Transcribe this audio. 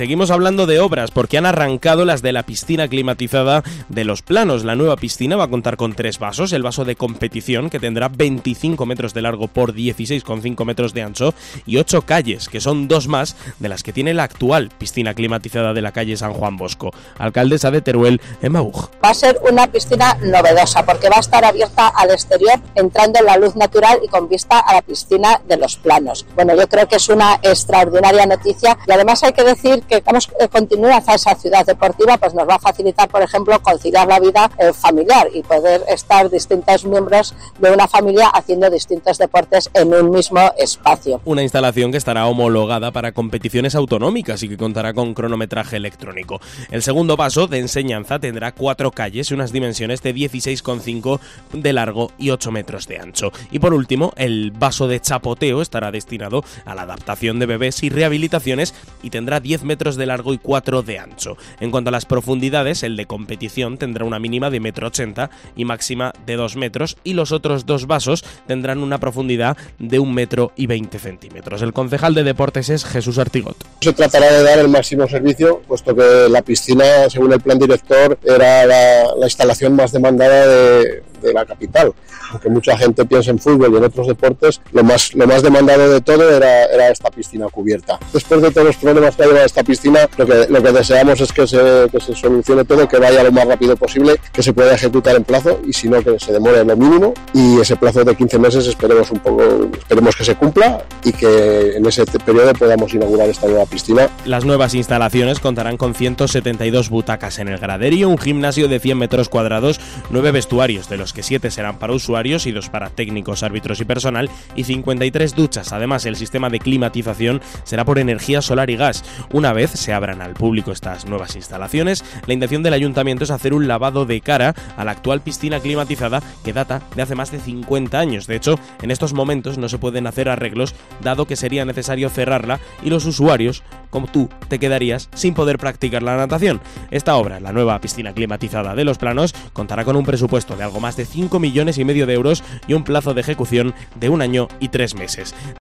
Seguimos hablando de obras porque han arrancado las de la piscina climatizada de Los Planos. La nueva piscina va a contar con 3 vasos, el vaso de competición, que tendrá 25 metros de largo por 16,5 metros de ancho, y 8 calles, que son 2 más de las que tiene la actual piscina climatizada de la calle San Juan Bosco. Alcaldesa de Teruel, Emma Buch. Va a ser una piscina novedosa porque va a estar abierta al exterior, entrando en la luz natural y con vista a la piscina de Los Planos. Bueno, yo creo que es una extraordinaria noticia y además hay que decir que continuar hacia esa ciudad deportiva pues nos va a facilitar, por ejemplo, conciliar la vida familiar y poder estar distintos miembros de una familia haciendo distintos deportes en un mismo espacio. Una instalación que estará homologada para competiciones autonómicas y que contará con cronometraje electrónico. El segundo paso de enseñanza tendrá 4 calles y unas dimensiones de 16,5 de largo y 8 metros de ancho. Y por último, el vaso de chapoteo estará destinado a la adaptación de bebés y rehabilitaciones y tendrá 10 metros de largo y 4 de ancho. En cuanto a las profundidades, el de competición tendrá una mínima de 1,80 m y máxima de 2 metros, y los otros 2 vasos tendrán una profundidad de 1,20 m. El concejal de deportes es Jesús Artigot. Se tratará de dar el máximo servicio, puesto que la piscina, según el plan director, era la instalación más demandada de la capital. Aunque mucha gente piensa en fútbol y en otros deportes, lo más demandado de todo era esta piscina cubierta. Después de todos los problemas que ha llevado esta piscina, lo que deseamos es que se solucione todo, que vaya lo más rápido posible, que se pueda ejecutar en plazo y si no, que se demore lo mínimo, y ese plazo de 15 meses esperemos que se cumpla y que en ese periodo podamos inaugurar esta nueva piscina. Las nuevas instalaciones contarán con 172 butacas en el graderío, un gimnasio de 100 metros cuadrados, 9 vestuarios, de los que 7 serán para usuarios y 2 para técnicos, árbitros y personal, y 53 duchas. Además, el sistema de climatización será por energía solar y gas. Una vez se abran al público estas nuevas instalaciones, la intención del ayuntamiento es hacer un lavado de cara a la actual piscina climatizada que data de hace más de 50 años. De hecho, en estos momentos no se pueden hacer arreglos, dado que sería necesario cerrarla y los usuarios, como tú, te quedarías sin poder practicar la natación. Esta obra, la nueva piscina climatizada de Los Planos, contará con un presupuesto de algo más de 5,5 millones de euros y un plazo de ejecución de 1 año y 3 meses.